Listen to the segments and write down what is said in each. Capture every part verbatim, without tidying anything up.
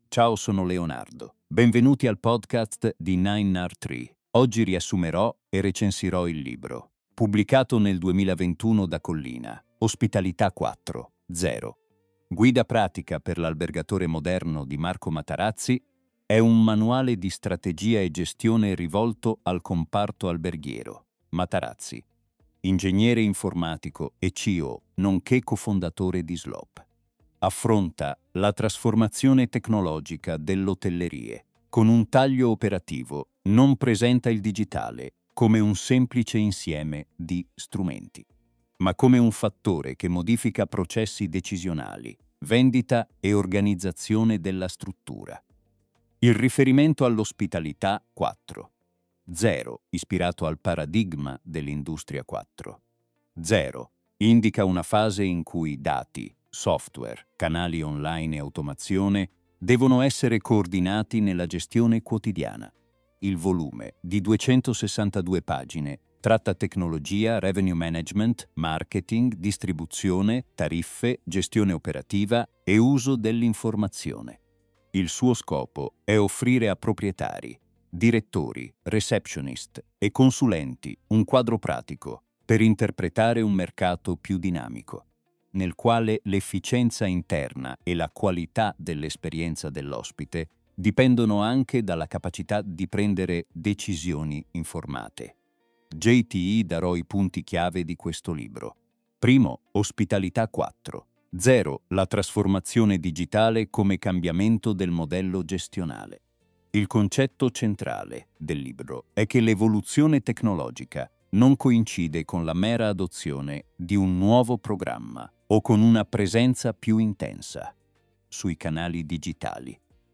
Ciao, sono Leonardo. Benvenuti al podcast di nine R tre. Oggi riassumerò e recensirò il libro, pubblicato nel duemilaventuno da Collina, Ospitalità quattro punto zero. Guida pratica per l'albergatore moderno di Marco Matarazzi, è un manuale di strategia e gestione rivolto al comparto alberghiero. Matarazzi, ingegnere informatico e C E O, nonché cofondatore di Slope. Affronta la trasformazione tecnologica dell'hotellerie. Con un taglio operativo, non presenta il digitale come un semplice insieme di strumenti, ma come un fattore che modifica processi decisionali, vendita e organizzazione della struttura. Il riferimento all'ospitalità quattro punto zero, ispirato al paradigma dell'industria quattro punto zero, indica una fase in cui dati, software, canali online e automazione devono essere coordinati nella gestione quotidiana. Il volume, di duecentosessantadue pagine, tratta tecnologia, revenue management, marketing, distribuzione, tariffe, gestione operativa e uso dell'informazione. Il suo scopo è offrire a proprietari, direttori, receptionist e consulenti un quadro pratico per interpretare un mercato più dinamico, nel quale l'efficienza interna e la qualità dell'esperienza dell'ospite dipendono anche dalla capacità di prendere decisioni informate. J T I darò i punti chiave di questo libro. Primo, Ospitalità quattro punto zero, la trasformazione digitale come cambiamento del modello gestionale. Il concetto centrale del libro è che l'evoluzione tecnologica non coincide con la mera adozione di un nuovo programma o con una presenza più intensa sui canali digitali.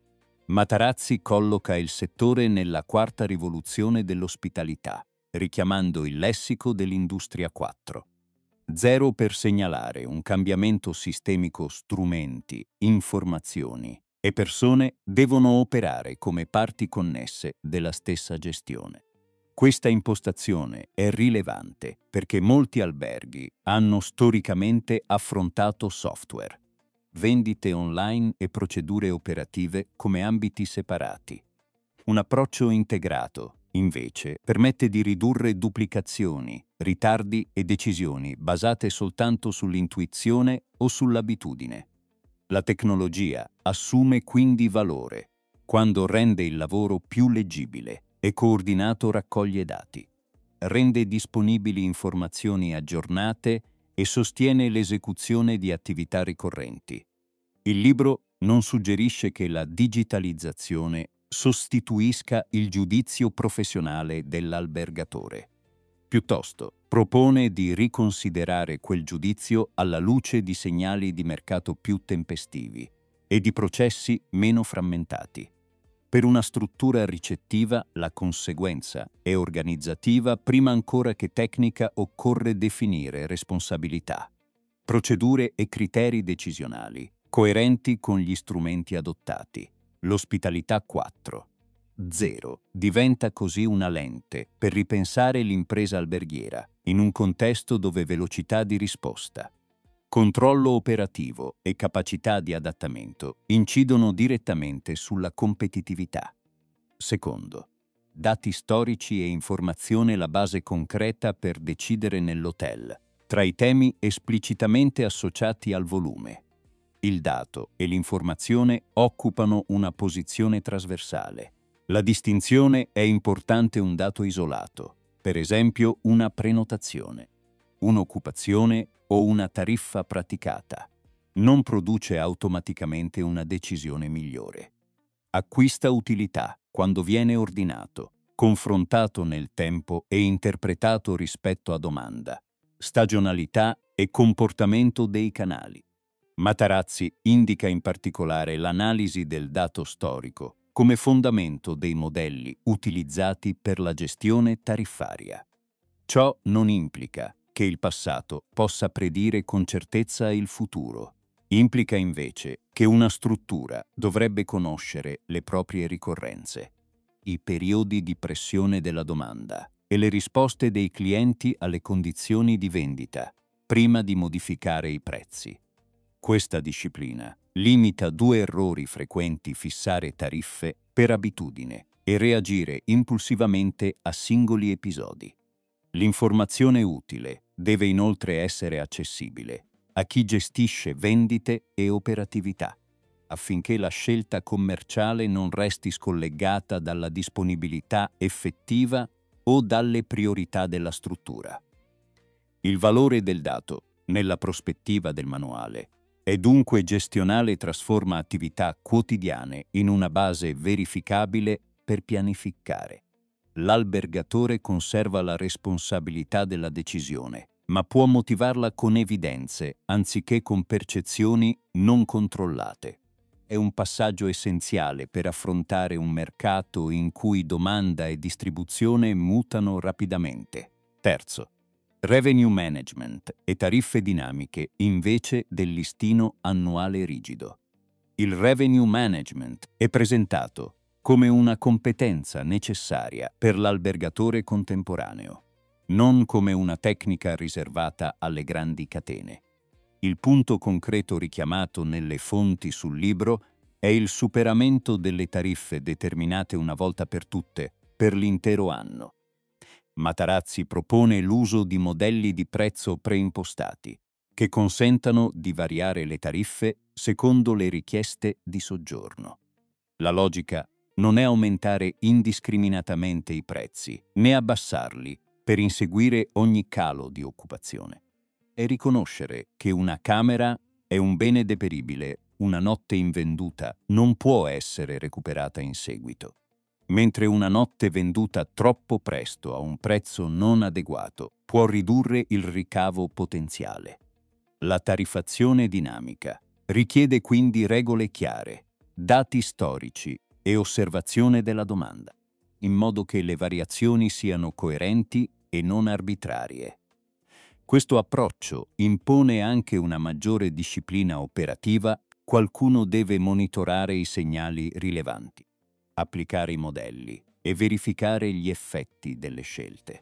Matarazzi colloca il settore nella quarta rivoluzione dell'ospitalità, richiamando il lessico dell'industria quattro punto zero per segnalare un cambiamento sistemico. Strumenti, informazioni e persone devono operare come parti connesse della stessa gestione. Questa impostazione è rilevante perché molti alberghi hanno storicamente affrontato software, vendite online e procedure operative come ambiti separati. Un approccio integrato, invece, permette di ridurre duplicazioni, ritardi e decisioni basate soltanto sull'intuizione o sull'abitudine. La tecnologia assume quindi valore quando rende il lavoro più leggibile e coordinato, raccoglie dati, rende disponibili informazioni aggiornate e sostiene l'esecuzione di attività ricorrenti. Il libro non suggerisce che la digitalizzazione sostituisca il giudizio professionale dell'albergatore. Piuttosto, propone di riconsiderare quel giudizio alla luce di segnali di mercato più tempestivi e di processi meno frammentati. Per una struttura ricettiva, la conseguenza è organizzativa prima ancora che tecnica. Occorre definire responsabilità, procedure e criteri decisionali coerenti con gli strumenti adottati. L'ospitalità quattro punto zero diventa così una lente per ripensare l'impresa alberghiera in un contesto dove velocità di risposta, controllo operativo e capacità di adattamento incidono direttamente sulla competitività. Secondo, dati storici e informazione la base concreta per decidere nell'hotel, tra i temi esplicitamente associati al volume. Il dato e l'informazione occupano una posizione trasversale. La distinzione è importante. Un dato isolato, per esempio una prenotazione, un'occupazione o una tariffa praticata, non produce automaticamente una decisione migliore. Acquista utilità quando viene ordinato, confrontato nel tempo e interpretato rispetto a domanda, stagionalità e comportamento dei canali. Matarazzi indica in particolare l'analisi del dato storico come fondamento dei modelli utilizzati per la gestione tariffaria. Ciò non implica che il passato possa predire con certezza il futuro. Implica invece che una struttura dovrebbe conoscere le proprie ricorrenze, i periodi di pressione della domanda e le risposte dei clienti alle condizioni di vendita, prima di modificare i prezzi. Questa disciplina Limita due errori frequenti: fissare tariffe per abitudine e reagire impulsivamente a singoli episodi. L'informazione utile deve inoltre essere accessibile a chi gestisce vendite e operatività, affinché la scelta commerciale non resti scollegata dalla disponibilità effettiva o dalle priorità della struttura. Il valore del dato, nella prospettiva del manuale, è dunque gestionale e trasforma attività quotidiane in una base verificabile per pianificare. L'albergatore conserva la responsabilità della decisione, ma può motivarla con evidenze anziché con percezioni non controllate. È un passaggio essenziale per affrontare un mercato in cui domanda e distribuzione mutano rapidamente. Terzo, revenue management e tariffe dinamiche invece del listino annuale rigido. Il revenue management è presentato come una competenza necessaria per l'albergatore contemporaneo, non come una tecnica riservata alle grandi catene. Il punto concreto richiamato nelle fonti sul libro è il superamento delle tariffe determinate una volta per tutte per l'intero anno. Matarazzi propone l'uso di modelli di prezzo preimpostati che consentano di variare le tariffe secondo le richieste di soggiorno. La logica non è aumentare indiscriminatamente i prezzi, né abbassarli per inseguire ogni calo di occupazione. È riconoscere che una camera è un bene deperibile, una notte invenduta non può essere recuperata in seguito, mentre una notte venduta troppo presto a un prezzo non adeguato può ridurre il ricavo potenziale. La tariffazione dinamica richiede quindi regole chiare, dati storici e osservazione della domanda, in modo che le variazioni siano coerenti e non arbitrarie. Questo approccio impone anche una maggiore disciplina operativa. Qualcuno deve monitorare i segnali rilevanti, applicare i modelli e verificare gli effetti delle scelte.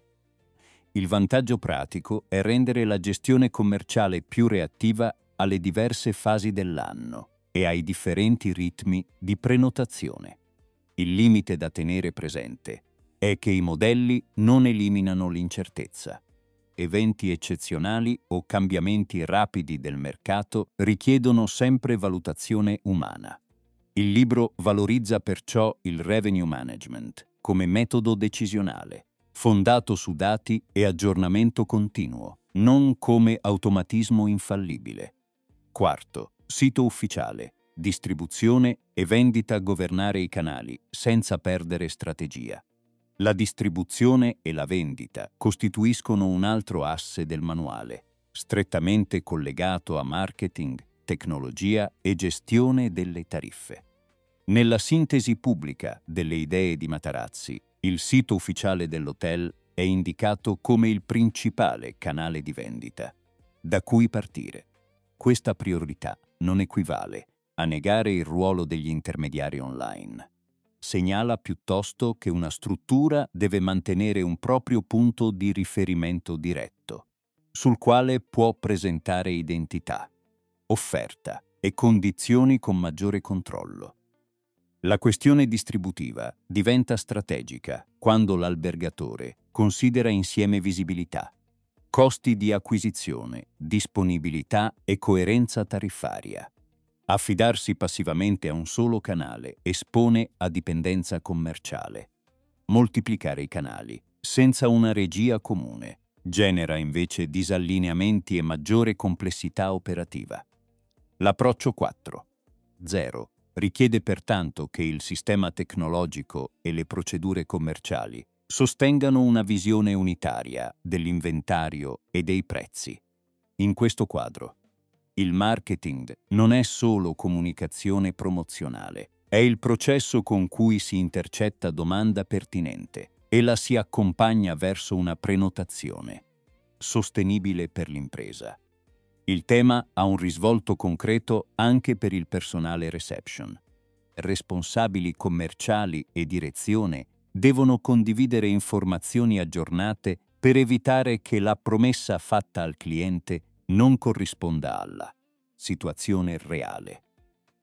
Il vantaggio pratico è rendere la gestione commerciale più reattiva alle diverse fasi dell'anno e ai differenti ritmi di prenotazione. Il limite da tenere presente è che i modelli non eliminano l'incertezza. Eventi eccezionali o cambiamenti rapidi del mercato richiedono sempre valutazione umana. Il libro valorizza perciò il revenue management come metodo decisionale, fondato su dati e aggiornamento continuo, non come automatismo infallibile. Quarto, sito ufficiale, distribuzione e vendita. Governare i canali senza perdere strategia. La distribuzione e la vendita costituiscono un altro asse del manuale, strettamente collegato a marketing, tecnologia e gestione delle tariffe. Nella sintesi pubblica delle idee di Matarazzi, il sito ufficiale dell'hotel è indicato come il principale canale di vendita, da cui partire. Questa priorità non equivale a negare il ruolo degli intermediari online. Segnala piuttosto che una struttura deve mantenere un proprio punto di riferimento diretto, sul quale può presentare identità, offerta e condizioni con maggiore controllo. La questione distributiva diventa strategica quando l'albergatore considera insieme visibilità, costi di acquisizione, disponibilità e coerenza tariffaria. Affidarsi passivamente a un solo canale espone a dipendenza commerciale. Moltiplicare i canali senza una regia comune genera invece disallineamenti e maggiore complessità operativa. L'approccio quattro punto zero richiede pertanto che il sistema tecnologico e le procedure commerciali sostengano una visione unitaria dell'inventario e dei prezzi. In questo quadro, il marketing non è solo comunicazione promozionale, è il processo con cui si intercetta domanda pertinente e la si accompagna verso una prenotazione sostenibile per l'impresa. Il tema ha un risvolto concreto anche per il personale reception. Responsabili commerciali e direzione devono condividere informazioni aggiornate per evitare che la promessa fatta al cliente non corrisponda alla situazione reale.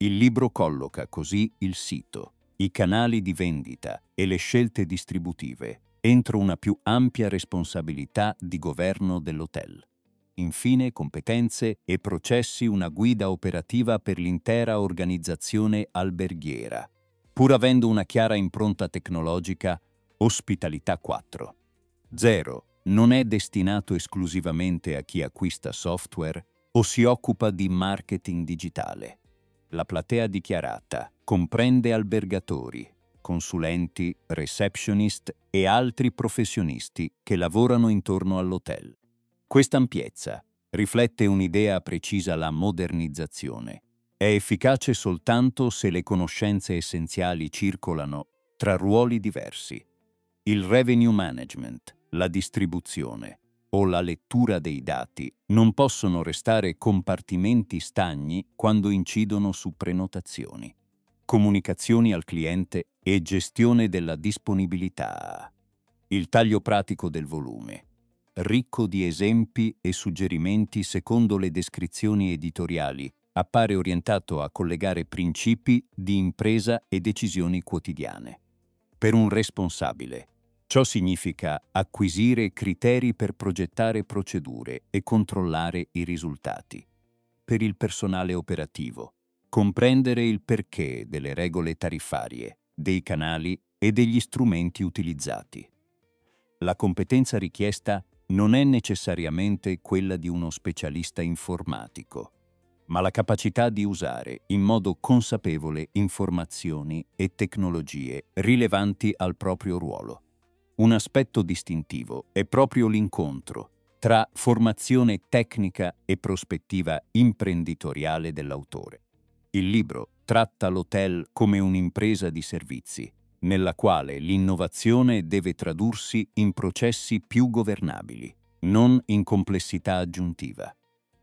Il libro colloca così il sito, i canali di vendita e le scelte distributive entro una più ampia responsabilità di governo dell'hotel. Infine, competenze e processi, una guida operativa per l'intera organizzazione alberghiera. Pur avendo una chiara impronta tecnologica, Ospitalità quattro punto zero non è destinato esclusivamente a chi acquista software o si occupa di marketing digitale. La platea dichiarata comprende albergatori, consulenti, receptionist e altri professionisti che lavorano intorno all'hotel. Questa ampiezza riflette un'idea precisa: la modernizzazione è efficace soltanto se le conoscenze essenziali circolano tra ruoli diversi. Il revenue management, la distribuzione o la lettura dei dati non possono restare compartimenti stagni quando incidono su prenotazioni, comunicazioni al cliente e gestione della disponibilità. Il taglio pratico del volume, ricco di esempi e suggerimenti secondo le descrizioni editoriali, appare orientato a collegare principi di impresa e decisioni quotidiane. Per un responsabile, ciò significa acquisire criteri per progettare procedure e controllare i risultati. Per il personale operativo, comprendere il perché delle regole tariffarie, dei canali e degli strumenti utilizzati. La competenza richiesta non è necessariamente quella di uno specialista informatico, ma la capacità di usare in modo consapevole informazioni e tecnologie rilevanti al proprio ruolo. Un aspetto distintivo è proprio l'incontro tra formazione tecnica e prospettiva imprenditoriale dell'autore. Il libro tratta l'hotel come un'impresa di servizi, nella quale l'innovazione deve tradursi in processi più governabili, non in complessità aggiuntiva.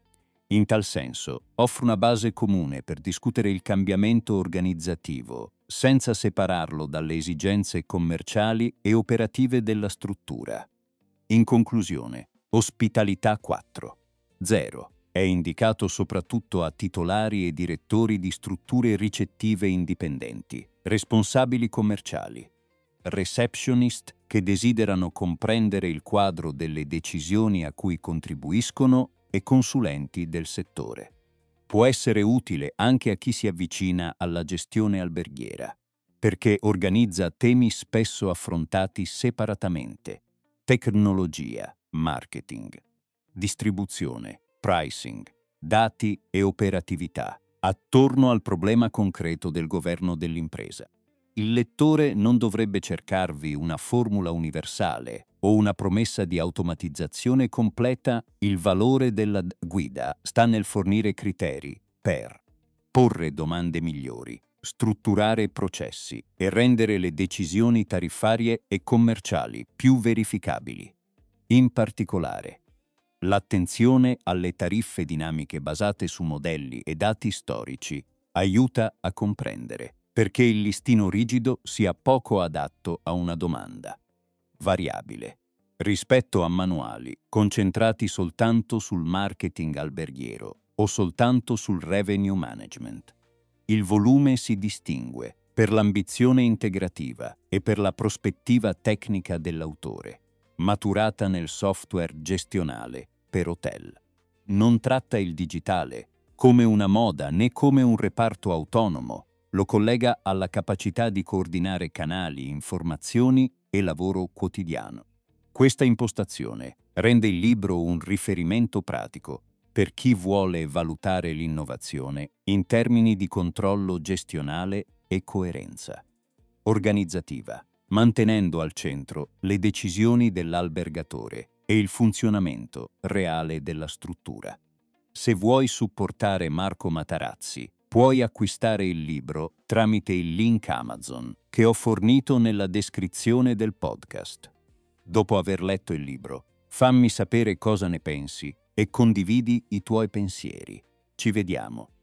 In tal senso, offre una base comune per discutere il cambiamento organizzativo, senza separarlo dalle esigenze commerciali e operative della struttura. In conclusione, Ospitalità quattro punto zero è indicato soprattutto a titolari e direttori di strutture ricettive indipendenti, responsabili commerciali, receptionist che desiderano comprendere il quadro delle decisioni a cui contribuiscono e consulenti del settore. Può essere utile anche a chi si avvicina alla gestione alberghiera, perché organizza temi spesso affrontati separatamente: tecnologia, marketing, distribuzione, pricing, dati e operatività, attorno al problema concreto del governo dell'impresa. Il lettore non dovrebbe cercarvi una formula universale o una promessa di automatizzazione completa. Il valore della guida sta nel fornire criteri per porre domande migliori, strutturare processi e rendere le decisioni tariffarie e commerciali più verificabili. In particolare, l'attenzione alle tariffe dinamiche basate su modelli e dati storici aiuta a comprendere perché il listino rigido sia poco adatto a una domanda variabile, rispetto a manuali concentrati soltanto sul marketing alberghiero o soltanto sul revenue management. Il volume si distingue per l'ambizione integrativa e per la prospettiva tecnica dell'autore, maturata nel software gestionale per hotel. Non tratta il digitale come una moda né come un reparto autonomo, lo collega alla capacità di coordinare canali, informazioni e lavoro quotidiano. Questa impostazione rende il libro un riferimento pratico per chi vuole valutare l'innovazione in termini di controllo gestionale e coerenza organizzativa, mantenendo al centro le decisioni dell'albergatore e il funzionamento reale della struttura. Se vuoi supportare Marco Matarazzi, puoi acquistare il libro tramite il link Amazon che ho fornito nella descrizione del podcast. Dopo aver letto il libro, fammi sapere cosa ne pensi e condividi i tuoi pensieri. Ci vediamo.